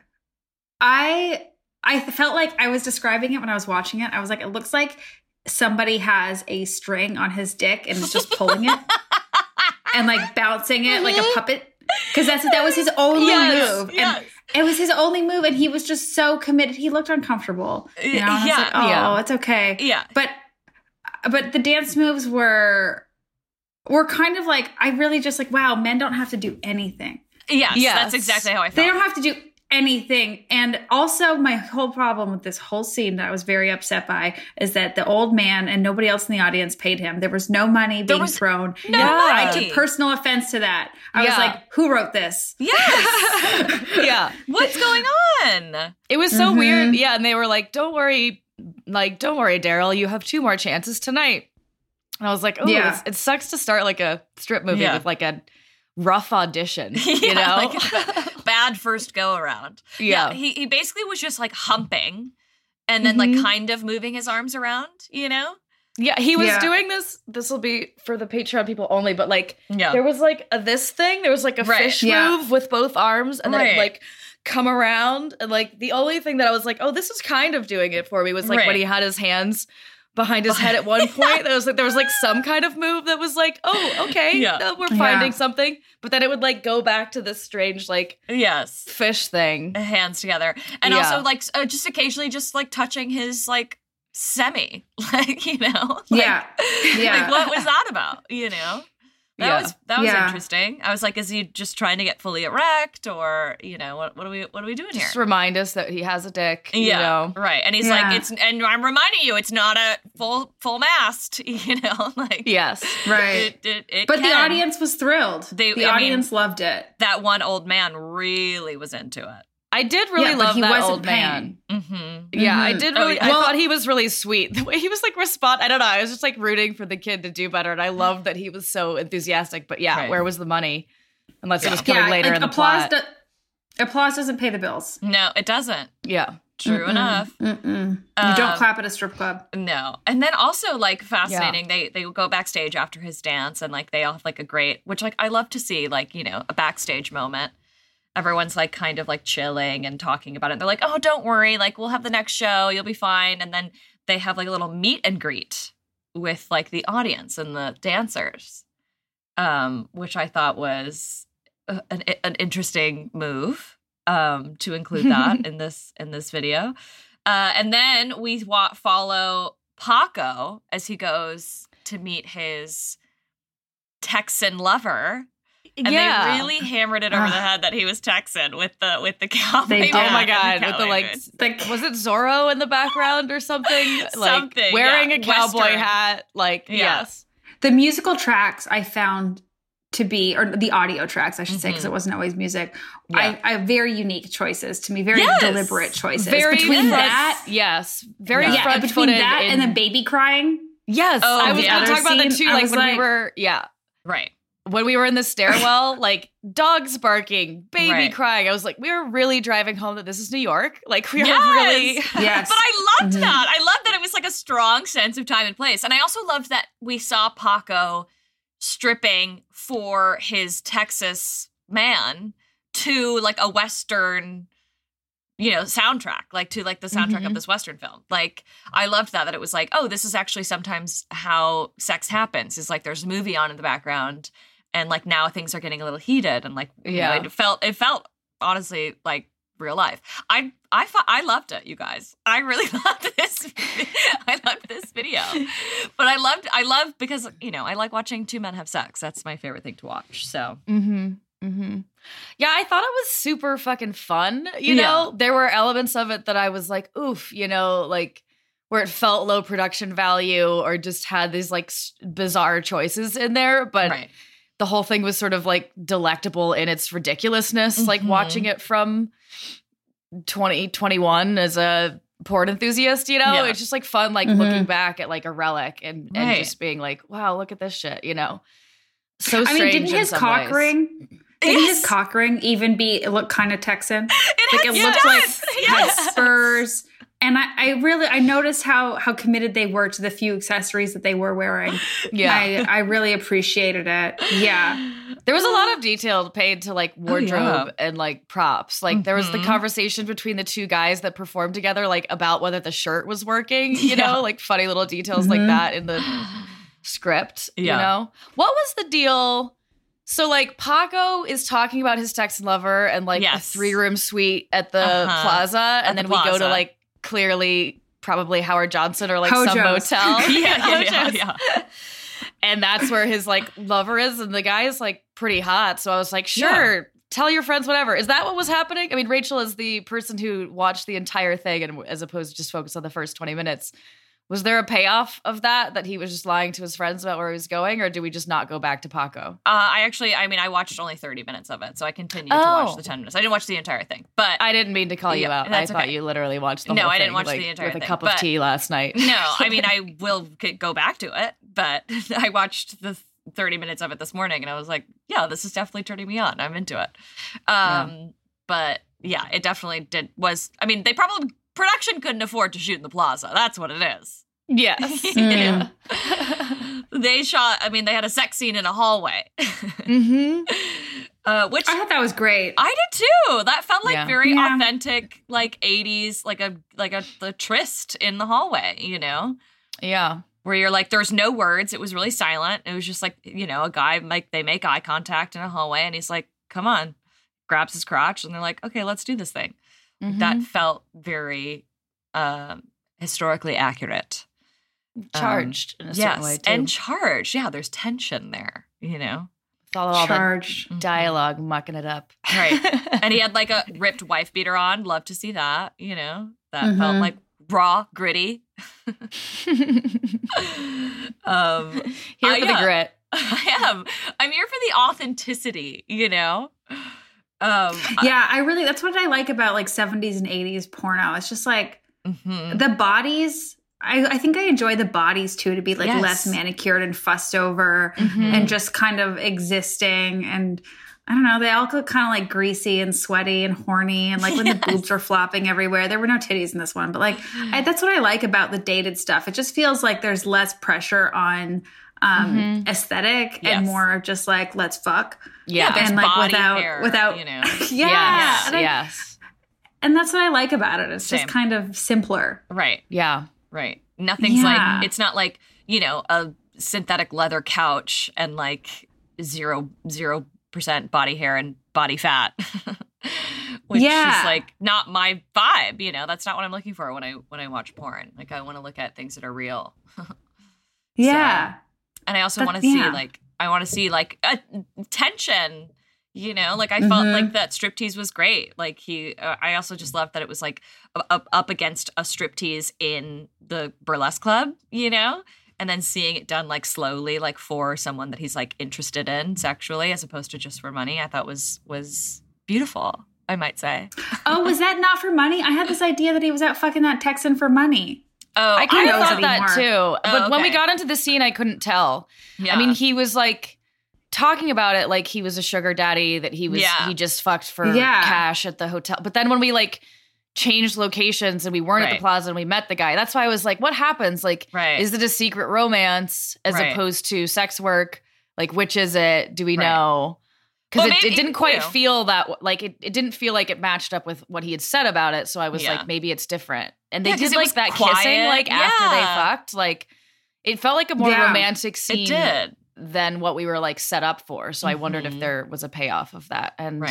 felt like I was describing it when I was watching it. I was like, it looks like somebody has a string on his dick and is just pulling it and bouncing it like a puppet. Because that was his only move. Yes. And it was his only move, and he was just so committed. He looked uncomfortable. And I was like, it's okay. Yeah. But the dance moves were kind of I really just wow, men don't have to do anything. Yes, that's exactly how I felt. They don't have to do anything. And also my whole problem with this whole scene that I was very upset by is that the old man and nobody else in the audience paid him. There was no money being thrown. I took personal offense to that. I was like, who wrote this? Yes. What's going on? It was so weird. Yeah. And they were like, don't worry, Daryl, you have 2 more chances tonight. And I was like, it sucks to start a strip movie with rough audition, you know? Like bad first go around. Yeah. He basically was just like humping and then like kind of moving his arms around, you know? Yeah, he was doing this will be for the Patreon people only, but like there was like this thing, there was like a fish move with both arms, and then it like come around, and like the only thing that I was like, oh, this is kind of doing it for me was like when he had his hands behind his head at one point. There was like some kind of move that was like, oh, okay, we're finding something. But then it would like go back to this strange like fish thing. Hands together. And also like just occasionally just like touching his like semi, like, you know? Like, like what was that about, you know? That was interesting. I was like, is he just trying to get fully erect, or, you know, what are we doing here? Just remind us that he has a dick, you know? Right. And he's like, and I'm reminding you, it's not a full mast, you know? Like, yes. Right. But the audience was thrilled. The audience loved it. That one old man really was into it. I did really love that old man. Yeah, I did really. I thought he was really sweet. The way he was like I don't know. I was just like rooting for the kid to do better, and I loved that he was so enthusiastic. But where was the money? Unless it was coming later in the plot. Applause doesn't pay the bills. No, it doesn't. Yeah, true enough. You don't clap at a strip club. No, and then also like fascinating. They go backstage after his dance, and like they all have like a great, which like I love to see, like, you know, a backstage moment. Everyone's like kind of like chilling and talking about it. They're like, oh, don't worry. Like, we'll have the next show. You'll be fine. And then they have like a little meet and greet with like the audience and the dancers, which I thought was an interesting move to include that in this video. And then we follow Paco as he goes to meet his Texan lover. And they really hammered it over the head that he was Texan with the cowboy. Oh my God, with the like was it Zorro in the background or something? Like wearing a cowboy hat. Like yes. The musical tracks I found to be, or the audio tracks I should say, because it wasn't always music. I very unique choices to me, very deliberate choices. Between that, very front between that and the baby crying. Yes, I was going to talk about that too. Like when we were, right. When we were in the stairwell, like dogs barking, baby crying. I was like, we are really driving home that this is New York. Like we are really. Yes. But I loved that. I loved that it was like a strong sense of time and place. And I also loved that we saw Paco stripping for his Texas man to like a Western, you know, soundtrack, like to like the soundtrack of this Western film. Like I loved that it was like, oh, this is actually sometimes how sex happens, is like there's a movie on in the background. And like now things are getting a little heated, and like you know, it felt honestly like real life. I loved it, you guys. I really loved this. I loved this video, but I loved because, you know, I like watching two men have sex. That's my favorite thing to watch. So. Yeah, I thought it was super fucking fun. You know, there were elements of it that I was like, oof, you know, like where it felt low production value or just had these like bizarre choices in there, but. Right. The whole thing was sort of like delectable in its ridiculousness, like watching it from 2021 as a porn enthusiast, you know? It's just like fun, like looking back at like a relic and just being like, wow, look at this shit, you know? So strange. I mean, didn't his cock ring? Didn't his cock ring even look kind of Texan? It looked like had spurs. And I noticed how committed they were to the few accessories that they were wearing. Yeah. I really appreciated it. Yeah. There was a lot of detail paid to like wardrobe and like props. Like there was the conversation between the two guys that performed together, like about whether the shirt was working, you know, like funny little details like that in the script, you know? What was the deal? So like Paco is talking about his Texan lover and like a 3-room suite at the plaza. And then we go to like, clearly probably Howard Johnson or like Hojo's. Some motel. Yeah. And that's where his like lover is, and the guy is like pretty hot. So I was like, sure, tell your friends whatever. Is that what was happening? I mean, Rachel is the person who watched the entire thing, and as opposed to just focus on the first 20 minutes. Was there a payoff of that he was just lying to his friends about where he was going, or did we just not go back to Paco? I watched only 30 minutes of it, so I continued to watch the 10 minutes. I didn't watch the entire thing, but I didn't mean to call you out. I thought you literally watched the whole thing. No, I didn't watch the entire thing. With a cup of tea last night. No, I mean, I will go back to it, but I watched 30 minutes of it this morning, and I was like, yeah, this is definitely turning me on. I'm into it. But yeah, it definitely they probably, production couldn't afford to shoot in the plaza. That's what it is. Yes. They they had a sex scene in a hallway. Which I thought that was great. I did too. That felt like very authentic, like 80s, like the tryst in the hallway, you know? Yeah. Where you're like, there's no words. It was really silent. It was just like, you know, a guy, like they make eye contact in a hallway and he's like, come on, grabs his crotch. And they're like, okay, let's do this thing. That felt very historically accurate. Charged in a certain way, too. And charged. Yeah, there's tension there, you know? All the dialogue mucking it up. Right. And he had like a ripped wife beater on. Love to see that, you know? That felt like raw, gritty. Here for the grit. I am. I'm here for the authenticity, you know? That's what I like about like 70s and 80s porno. It's just like the bodies. I think I enjoy the bodies too, to be like less manicured and fussed over and just kind of existing. And I don't know, they all look kind of like greasy and sweaty and horny. And like when the boobs were flopping everywhere, there were no titties in this one. But like, that's what I like about the dated stuff. It just feels like there's less pressure on aesthetic and more of just like, let's fuck. Yeah. And like without, you know. Yes. And that's what I like about it. It's just kind of simpler. Right. Yeah. Right. Nothing's like, it's not like, you know, a synthetic leather couch and like 0% body hair and body fat, which is like not my vibe. You know, that's not what I'm looking for when I watch porn. Like I want to look at things that are real. Yeah. So, and I also want to see a tension. You know, like I felt like that striptease was great. Like I also just loved that it was like up against a striptease in the burlesque club, you know, and then seeing it done like slowly, like for someone that he's like interested in sexually as opposed to just for money. I thought was beautiful, I might say. Oh, was that not for money? I had this idea that he was out fucking that Texan for money. Oh, I kind of thought that too. But when we got into the scene, I couldn't tell. Yeah. I mean, he was like talking about it like he was a sugar daddy, that he just fucked for cash at the hotel. But then when we like changed locations and we weren't at the plaza and we met the guy, that's why I was like, what happens? Like, is it a secret romance as opposed to sex work? Like, which is it? Do we know? Because it didn't quite feel that, like, it didn't feel like it matched up with what he had said about it. So I was like, maybe it's different. And they did like that quiet kissing, like after they fucked. Like, it felt like a more romantic scene. It did. Than what we were like set up for. So I wondered if there was a payoff of that. And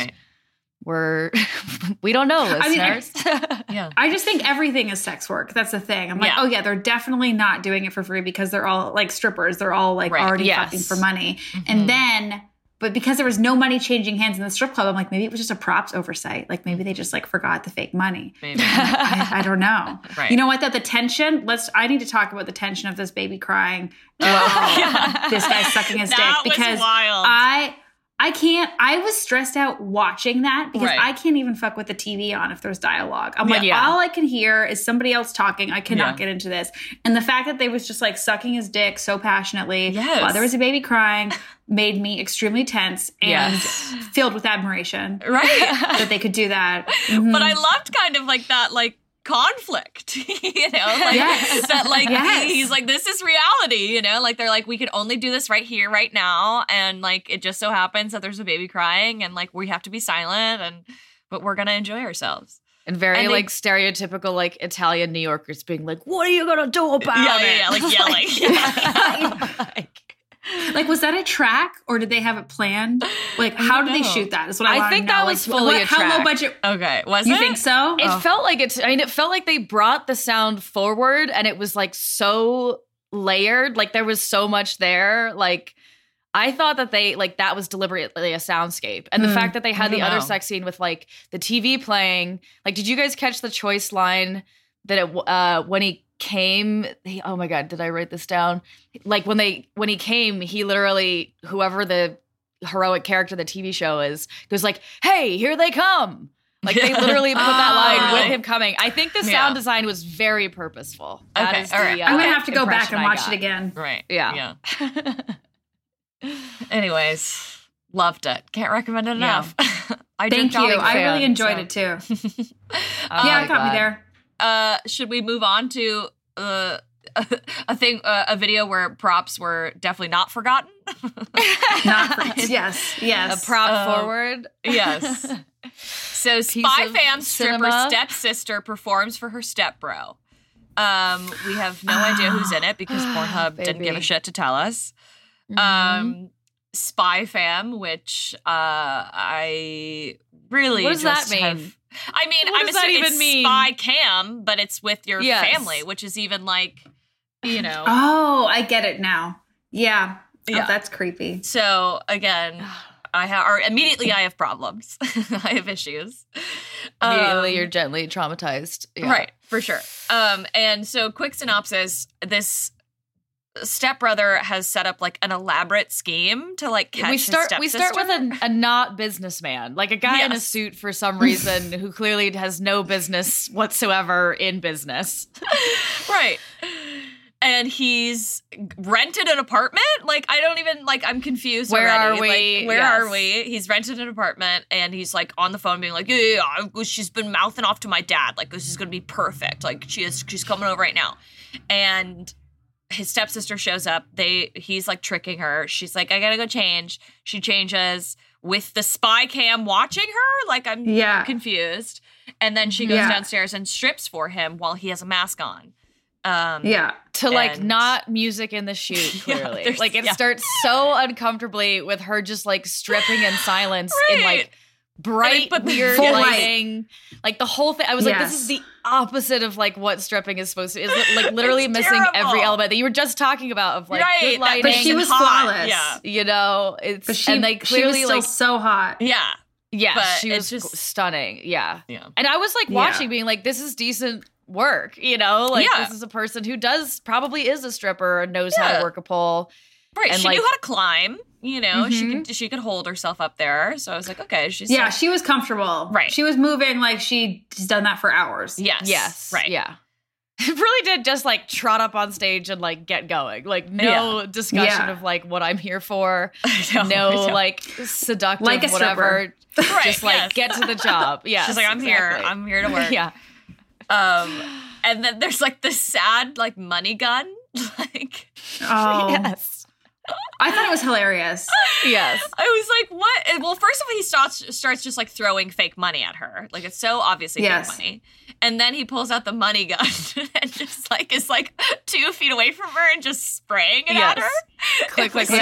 we don't know, listeners. I just think everything is sex work. That's the thing. I'm like, oh yeah, they're definitely not doing it for free because they're all like strippers. They're all like already fucking for money. And then, but because there was no money changing hands in the strip club, I'm like, maybe it was just a props oversight. Like maybe they just like forgot the fake money. Maybe. I don't know. Right. You know what though? The tension, I need to talk about the tension of this baby crying. This guy's sucking his dick because wild. I was stressed out watching that because I can't even fuck with the TV on if there's dialogue. I'm like, all I can hear is somebody else talking. I cannot get into this. And the fact that they was just like sucking his dick so passionately while there was a baby crying made me extremely tense and filled with admiration. Right. That they could do that. But I loved kind of like that, like, conflict, you know, like that, like he's like, this is reality, you know, like they're like, we could only do this right here, right now, and like it just so happens that there's a baby crying, and like we have to be silent, but we're gonna enjoy ourselves. And very like stereotypical like Italian New Yorkers being like, what are you gonna do about it? Yeah, like yelling. Like, was that a track or did they have it planned? Like, how did they shoot that? Is what I think that was fully a track. How low budget? Okay, was you think so? It felt like it. I mean, it felt like they brought the sound forward, and it was like so layered. Like there was so much there. Like I thought that they like that was deliberately a soundscape, and the fact that they had the other sex scene with like the TV playing. Like, did you guys catch the choice line that it when he came, oh my god, did I write this down? Like when he came, he literally, whoever the heroic character the TV show is, goes like, hey, here they come. Like they literally put that line with him coming. I think the sound design was very purposeful. That is all right. I'm gonna have to go back and watch it again. Right. Yeah. Anyways, loved it. Can't recommend it enough. Thank you. I really enjoyed it too. Yeah, it got me there. Should we move on to a video where props were definitely not forgotten? Yes. A prop forward. Yes. So Spy Fam stripper stepsister performs for her stepbro. We have no idea who's in it because Pornhub didn't give a shit to tell us. Spy Fam, which I really what does that mean? I'm assuming it's mean? Spy Cam, but it's with your family, which is even like, you know. Oh, I get it now. Yeah. Oh, that's creepy. So again, I have problems. I have issues. Immediately, you're gently traumatized. Yeah. Right, for sure. And so quick synopsis, this stepbrother has set up like an elaborate scheme to like catch his stepsister. We start with a not businessman, like a guy in a suit for some reason who clearly has no business whatsoever in business. Right. And he's rented an apartment? Like, I don't even, like, I'm confused Where already. are we? Like, where are we? He's rented an apartment, and he's, like, on the phone being like, yeah, she's been mouthing off to my dad. Like, this is going to be perfect. Like, she's coming over right now. And his stepsister shows up. He's, like, tricking her. She's like, I gotta go change. She changes with the spy cam watching her. Like, I'm confused. And then she goes downstairs and strips for him while he has a mask on. To like not music in the shoot, clearly. Like it starts so uncomfortably with her just like stripping in silence in like bright, weird lighting. Like the whole thing. I was like, this is the opposite of like what stripping is supposed to. Is like literally missing every element that you were just talking about of like good lighting. But she was flawless. Yeah. You know, and they clearly she was still so hot. Yeah. Yeah, but she was just stunning. Yeah. And I was like watching, being like, this is decent work, you know? Like, this is a person who probably is a stripper and knows how to work a pole. Right. And she knew how to climb, you know? She could hold herself up there. So I was like, okay, she's she was comfortable. Right. She was moving like she's done that for hours. Yes. Right. Yeah. It really did just like trot up on stage and like get going. Like no discussion of like what I'm here for. Like seductive like a whatever. Right, just like get to the job. Yeah. She's like, I'm here to work. Yeah. And then there's like this sad like money gun. Like yes. I thought it was hilarious. Yes. I was like, what? Well, first of all, he starts just like throwing fake money at her. Like it's so obviously fake money. And then he pulls out the money gun and just like is like 2 feet away from her and just spraying it at her. Click, click.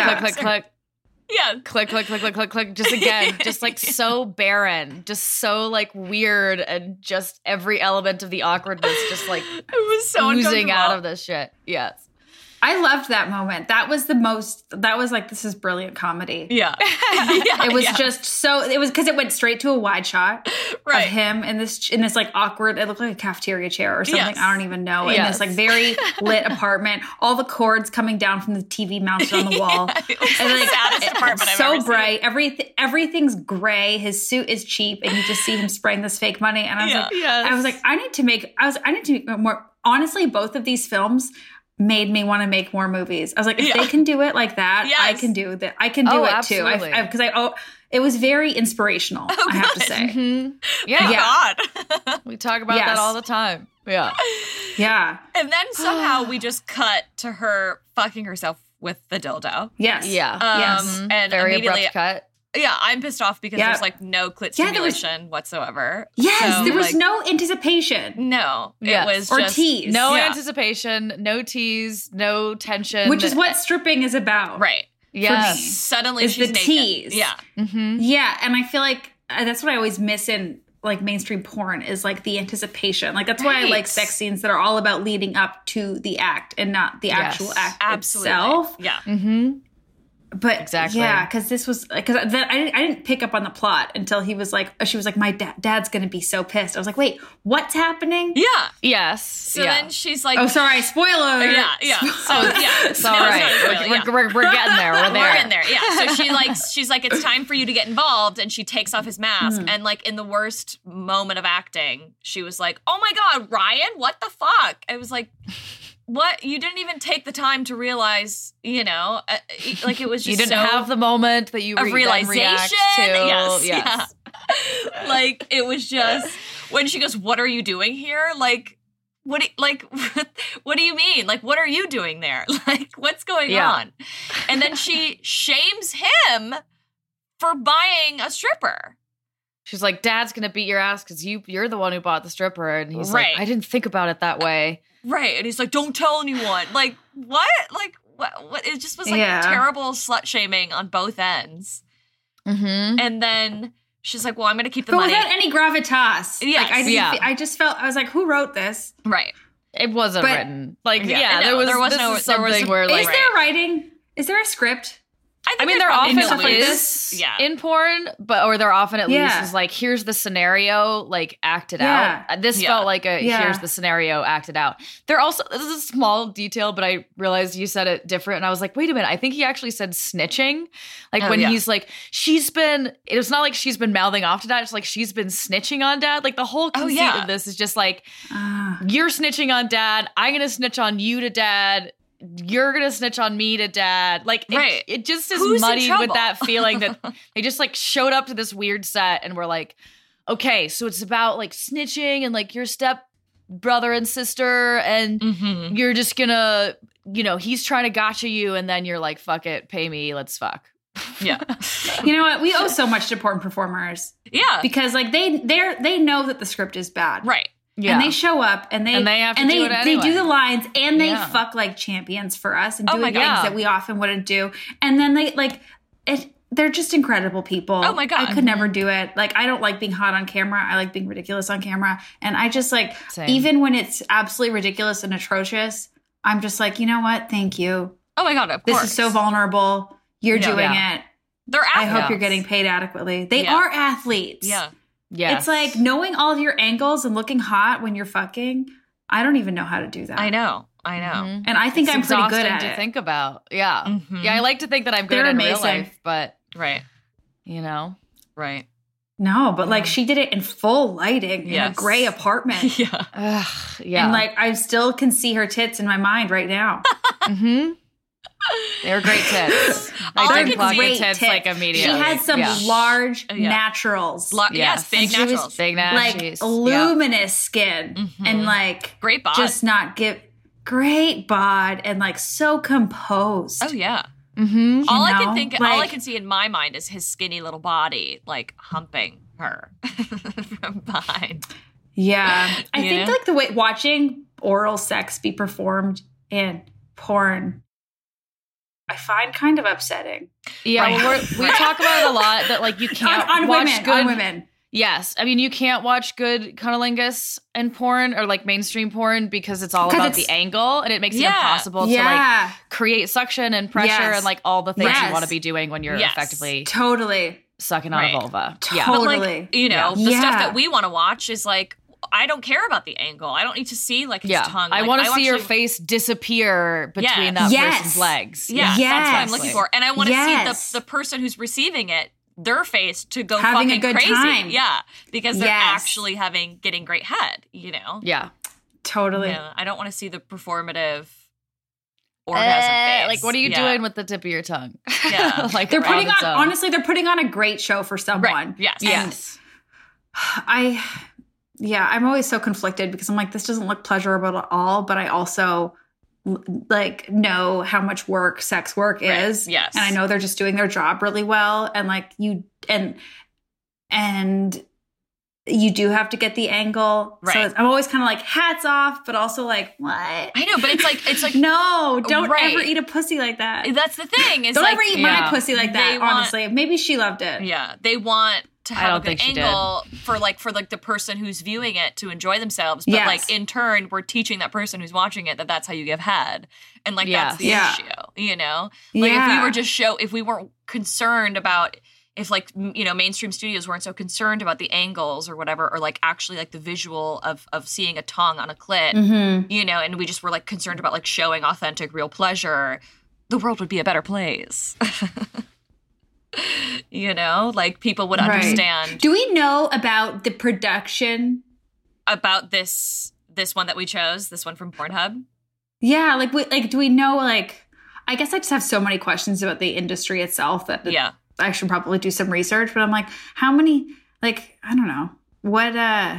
Yeah. Click. Just again, just like so barren, just so like weird, and just every element of the awkwardness just like it was so oozing out of this shit. Yes. I loved that moment. That was like, this is brilliant comedy. Yeah. It was just so, it was because it went straight to a wide shot of him in this like awkward, it looked like a cafeteria chair or something. I don't even know. In this like very lit apartment, all the cords coming down from the TV mounted on the wall. It was and, like, the saddest apartment I've ever bright. Everything's gray. His suit is cheap and you just see him spraying this fake money. And I was like, I need to make more, honestly, both of these films made me want to make more movies. I was like, if they can do it like that, I can do that. I can do it absolutely. too. Because it was very inspirational, I have to say. Mm-hmm. God. We talk about that all the time. Yeah. Yeah. And then somehow we just cut to her fucking herself with the dildo. Yes. Yeah. And very immediately, abrupt cut. Yeah, I'm pissed off because there's like no clit stimulation whatsoever. Yes, so, there was no anticipation. No, it was or just tease. No anticipation, no tease, no tension. Which is what stripping is about. Right. Yeah. Suddenly is she's the naked. Tease. Yeah. Mm-hmm. Yeah, and I feel like that's what I always miss in like mainstream porn is like the anticipation. Like that's why I like sex scenes that are all about leading up to the act and not the actual act itself. Yeah. Mm-hmm. But exactly, because this was because I didn't pick up on the plot until he was like, she was like, my dad's gonna be so pissed. I was like, wait, what's happening? Yeah, yes. So then she's like, oh, sorry, spoiler. Yeah. So it's all right. We're getting there. We're in there. Yeah. So she's like, it's time for you to get involved, and she takes off his mask, and like in the worst moment of acting, she was like, oh my God, Ryan, what the fuck? I was like, what? You didn't even take the time to realize, like it was just you didn't have the moment that you of realization. Yes. Yeah. Like it was just when she goes, "What are you doing here?" Like, what do you mean? Like, what are you doing there? Like, what's going on? And then she shames him for buying a stripper. She's like, Dad's gonna beat your ass because you're the one who bought the stripper, and he's like, I didn't think about it that way. Right. And he's like, don't tell anyone. Like, what? Like, what? It just was like terrible slut shaming on both ends. Mm-hmm. And then she's like, well, I'm going to keep the money. But without any gravitas. Yes. Like, I just felt, I was like, who wrote this? Right. It wasn't written. Like, there was something where, like. Is there writing? Is there a script? I mean, there often is in porn, or there often at least is like, here's the scenario, like acted out. This felt like here's the scenario acted out. There also, this is a small detail, but I realized you said it different. And I was like, wait a minute. I think he actually said snitching. Like he's like, it's not like she's been mouthing off to Dad. It's like she's been snitching on Dad. Like the whole conceit of this is just like, you're snitching on Dad. I'm going to snitch on you to Dad. You're gonna snitch on me to Dad. Like it just is muddied with that feeling that they just like showed up to this weird set and were like, okay, so it's about like snitching and like your step brother and sister, and you're just gonna, he's trying to gotcha you, and then you're like, fuck it, pay me, let's fuck. Yeah. You know what? We owe so much to porn performers. Yeah. Because like they know that the script is bad. Right. Yeah. And they show up and they have to do it anyway. They do the lines and they fuck like champions for us and do things that we often wouldn't do. And then they're just incredible people. Oh my God. I could never do it. Like, I don't like being hot on camera. I like being ridiculous on camera. And I just like, even when it's absolutely ridiculous and atrocious, I'm just like, you know what? Thank you. Oh my God, of course. This is so vulnerable. You're doing it. They're athletes. I hope you're getting paid adequately. They are athletes. Yeah. Yeah. It's like knowing all of your angles and looking hot when you're fucking. I don't even know how to do that. I know. And I think I'm pretty good at it. To think about. Yeah. Mm-hmm. Yeah, I like to think that I'm good in real life, but right. Right. No, but like she did it in full lighting in a gray apartment. Yeah. And like I still can see her tits in my mind right now. Mm-hmm. They were great tits. I can great tits like immediately. She had some large naturals. Yes, big naturals. Big naturals. Like luminous skin and like great bod. Just not give great bod and like so composed. Oh yeah. Mm-hmm. All I can see in my mind is his skinny little body like humping her from behind. Yeah. I think like the way watching oral sex be performed in porn I find kind of upsetting. Yeah, we talk about it a lot that like you can't watch on women. Yes, I mean you can't watch good cunnilingus in porn or like mainstream porn because it's all about the angle and it makes it impossible to like create suction and pressure and like all the things you want to be doing when you're effectively sucking on a vulva. Totally. But like, the stuff that we want to watch is like I don't care about the angle. I don't need to see like his tongue. I want to see your face disappear between that person's legs. Yeah, that's what I'm looking for. And I want to see the person who's receiving it, their face to go having fucking a good crazy. Time. Yeah, because they're actually getting great head, Yeah. Totally. I don't want to see the performative orgasm face. Like, what are you doing with the tip of your tongue? Yeah. Like they're putting on, honestly, they're putting on a great show for someone. Right. Yes. And yes. I'm always so conflicted because I'm like, this doesn't look pleasurable at all, but I also like know how much work sex work is. Yes. And I know they're just doing their job really well. And like and you do have to get the angle. Right. So I'm always kind of like hats off, but also like, what? I know, but it's like no, don't ever eat a pussy like that. That's the thing. Is don't like, ever eat my pussy like that, honestly. Maybe she loved it. Yeah. They want to have a good angle for the person who's viewing it to enjoy themselves. But like in turn, we're teaching that person who's watching it that's how you give head. And like that's the issue, Like if we weren't concerned about if like, mainstream studios weren't so concerned about the angles or whatever, or like actually like the visual of seeing a tongue on a clit, and we just were like concerned about like showing authentic real pleasure, the world would be a better place. Like people would understand. Do we know about the production? About this one that we chose, this one from Pornhub? Yeah, like do we know, like, I guess I just have so many questions about the industry itself that I should probably do some research, but I'm like, how many, like, I don't know. What,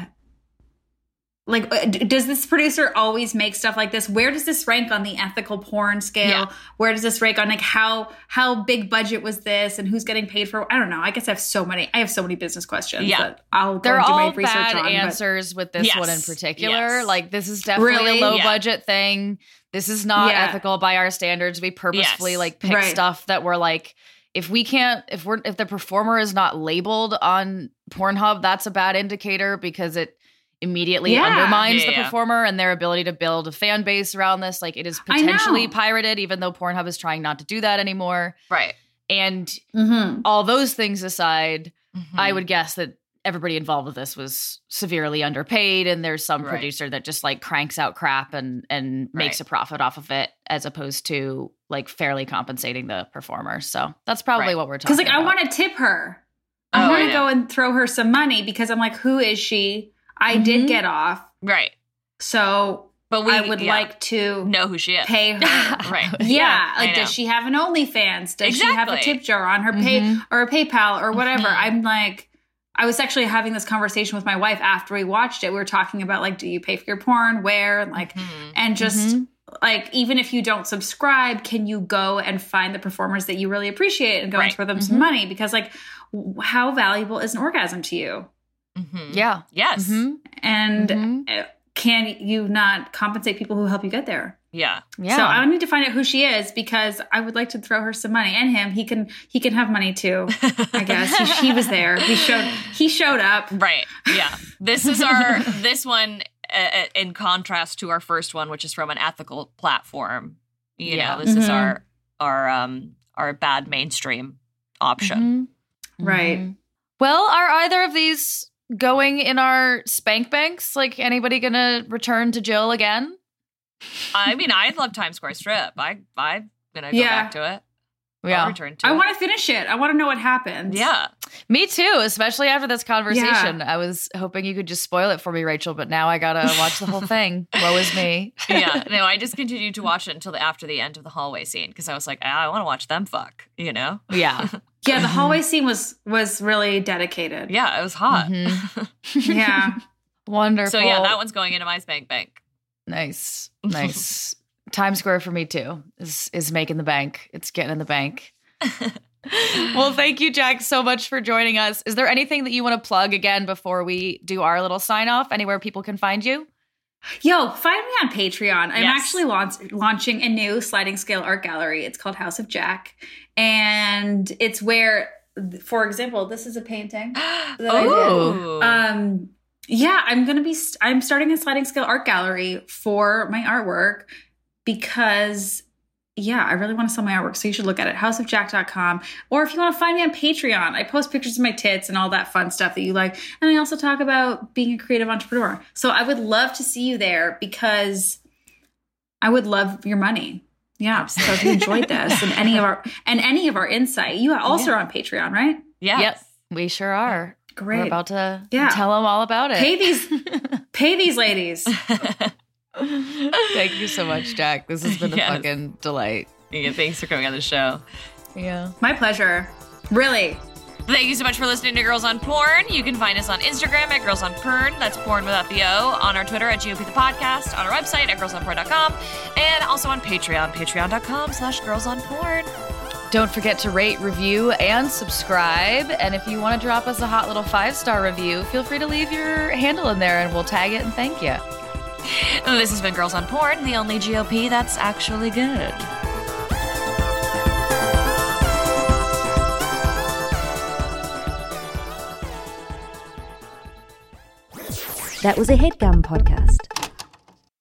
like, does this producer always make stuff like this? Where does this rank on the ethical porn scale? Yeah. Where does this rank on, like, how big budget was this and who's getting paid for? I don't know. I guess I have so many business questions that I'll go do my research on. They're all bad answers with this one in particular. Yes. Like, this is definitely a low budget thing. This is not ethical by our standards. We purposefully like pick stuff that we're like, if the performer is not labeled on Pornhub, that's a bad indicator because it immediately undermines the performer and their ability to build a fan base around this. Like, it is potentially pirated, even though Pornhub is trying not to do that anymore. Right. And all those things aside, I would guess that everybody involved with this was severely underpaid, and there's some producer that just like cranks out crap and makes a profit off of it, as opposed to like fairly compensating the performer. So that's probably what we're talking about. Because, like, I want to tip her. I want to go and throw her some money because I'm like, who is she? I did get off. Right. So I would like to know who she is. Pay her. Right. Yeah. Like, does she have an OnlyFans? Does she have a tip jar on her pay or a PayPal or whatever? I'm like, I was actually having this conversation with my wife after we watched it. We were talking about, like, do you pay for your porn? Where? Like, and just like, even if you don't subscribe, can you go and find the performers that you really appreciate and go and throw them some money? Because, like, how valuable is an orgasm to you? Yeah. Yes. And can you not compensate people who help you get there? Yeah. So I need to find out who she is because I would like to throw her some money, and him. He can have money too. I guess he was there. He showed up. Right. Yeah. This is this one in contrast to our first one, which is from an ethical platform. You know, this is our bad mainstream option. Right. Well, are either of these going in our spank banks? Like, anybody gonna return to Jill again? I mean, I love Times Square Strip. I'm gonna go back to it. Yeah. I'll return to it. I want to finish it. I want to know what happens. Yeah. Me too, especially after this conversation. I was hoping you could just spoil it for me, Rachel, but now I gotta watch the whole thing. Woe is me. Yeah. No, I just continued to watch it until after the end of the hallway scene because I was like, I want to watch them fuck, you know? Yeah. Yeah, the hallway scene was really dedicated. Yeah, it was hot. Yeah. Wonderful. So yeah, that one's going into my spank bank. Nice. Times Square for me too is making the bank. It's getting in the bank. Well, thank you, Jack, so much for joining us. Is there anything that you want to plug again before we do our little sign off? Anywhere people can find you? Yo, find me on Patreon. I'm actually launching a new sliding scale art gallery. It's called House of Jack. And it's where, for example, this is a painting that I did. Yeah, I'm starting a sliding scale art gallery for my artwork because, I really want to sell my artwork. So you should look at it, houseofjack.com. Or if you want to find me on Patreon, I post pictures of my tits and all that fun stuff that you like. And I also talk about being a creative entrepreneur. So I would love to see you there because I would love your money. Yeah. So if you enjoyed this and any of our insight, you also are on Patreon, right? Yes. Yep. We sure are. Great. We're about to tell them all about it. Pay these ladies. Thank you so much, Jack. This has been a fucking delight. Yeah, thanks for coming on the show. Yeah. My pleasure. Really. Thank you so much for listening to Girls on Porn. You can find us on Instagram at Girls on Porn. That's porn without the O. On our Twitter at GOP the Podcast. On our website at girlsonporn.com. And also on Patreon, patreon.com/girlsonporn. Don't forget to rate, review, and subscribe. And if you want to drop us a hot little 5-star review, feel free to leave your handle in there and we'll tag it and thank you. This has been Girls on Porn, the only GOP that's actually good. That was a HeadGum podcast.